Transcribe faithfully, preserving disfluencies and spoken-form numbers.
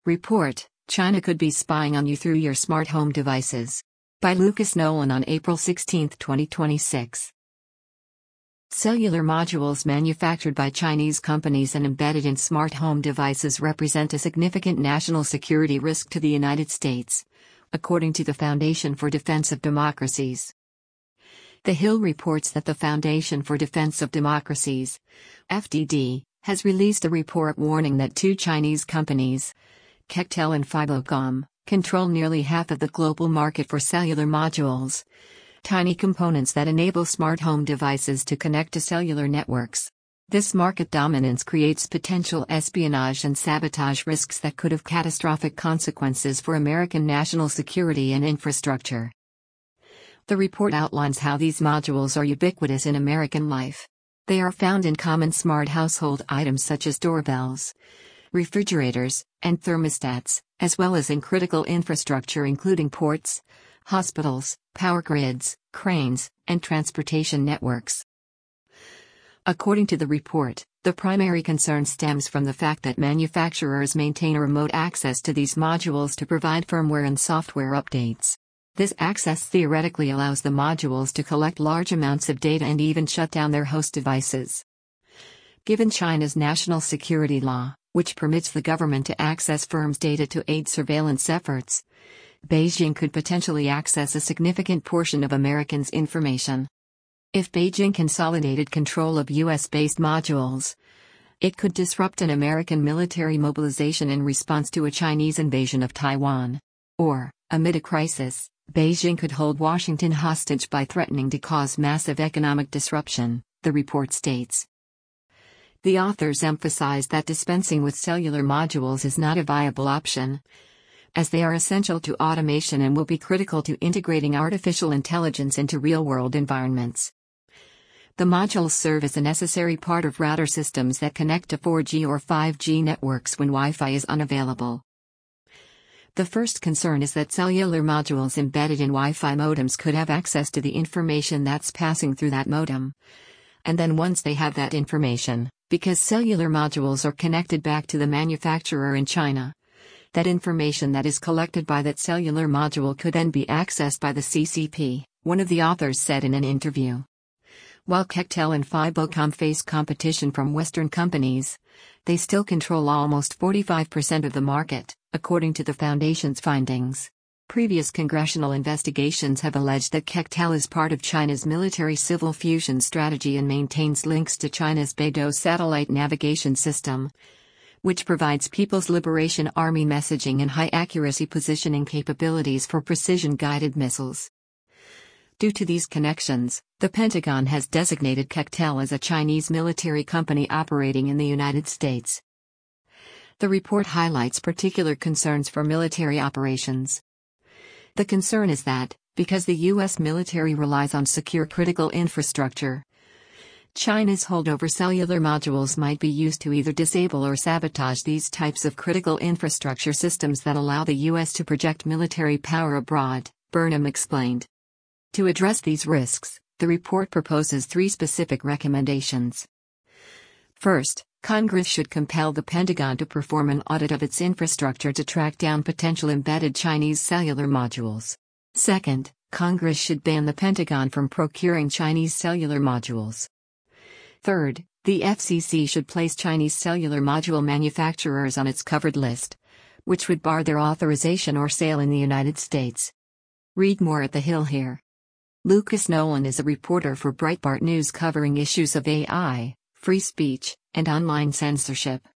Report: China could be spying on you through your smart home devices. By Lucas Nolan on April sixteenth, twenty twenty-six. Cellular modules manufactured by Chinese companies and embedded in smart home devices represent a significant national security risk to the United States, according to the Foundation for Defense of Democracies. The Hill reports that the Foundation for Defense of Democracies, F D D, has released a report warning that two Chinese companies, Quectel and Fibocom, control nearly half of the global market for cellular modules, tiny components that enable smart home devices to connect to cellular networks. This market dominance creates potential espionage and sabotage risks that could have catastrophic consequences for American national security and infrastructure. The report outlines how these modules are ubiquitous in American life. They are found in common smart household items such as doorbells, refrigerators, and thermostats, as well as in critical infrastructure including ports, hospitals, power grids, cranes, and transportation networks. According to the report, the primary concern stems from the fact that manufacturers maintain remote access to these modules to provide firmware and software updates. This access theoretically allows the modules to collect large amounts of data and even shut down their host devices. Given China's national security law, which permits the government to access firms' data to aid surveillance efforts, Beijing could potentially access a significant portion of Americans' information. If Beijing consolidated control of U S-based modules, it could disrupt an American military mobilization in response to a Chinese invasion of Taiwan. Or, amid a crisis, Beijing could hold Washington hostage by threatening to cause massive economic disruption, the report states. The authors emphasize that dispensing with cellular modules is not a viable option, as they are essential to automation and will be critical to integrating artificial intelligence into real-world environments. The modules serve as a necessary part of router systems that connect to four G or five G networks when Wi-Fi is unavailable. The first concern is that cellular modules embedded in Wi-Fi modems could have access to the information that's passing through that modem. And then once they have that information, because cellular modules are connected back to the manufacturer in China, that information that is collected by that cellular module could then be accessed by the C C P, one of the authors said in an interview. While Quectel and Fibocom face competition from Western companies, they still control almost forty-five percent of the market, according to the Foundation's findings. Previous congressional investigations have alleged that Quectel is part of China's military-civil fusion strategy and maintains links to China's Beidou satellite navigation system, which provides People's Liberation Army messaging and high-accuracy positioning capabilities for precision-guided missiles. Due to these connections, the Pentagon has designated Quectel as a Chinese military company operating in the United States. The report highlights particular concerns for military operations. The concern is that, because the U S military relies on secure critical infrastructure, China's hold over cellular modules might be used to either disable or sabotage these types of critical infrastructure systems that allow the U S to project military power abroad, Burnham explained. To address these risks, the report proposes three specific recommendations. First, Congress should compel the Pentagon to perform an audit of its infrastructure to track down potential embedded Chinese cellular modules. Second, Congress should ban the Pentagon from procuring Chinese cellular modules. Third, the F C C should place Chinese cellular module manufacturers on its covered list, which would bar their authorization or sale in the United States. Read more at The Hill here. Lucas Nolan is a reporter for Breitbart News covering issues of A I, free speech, and online censorship.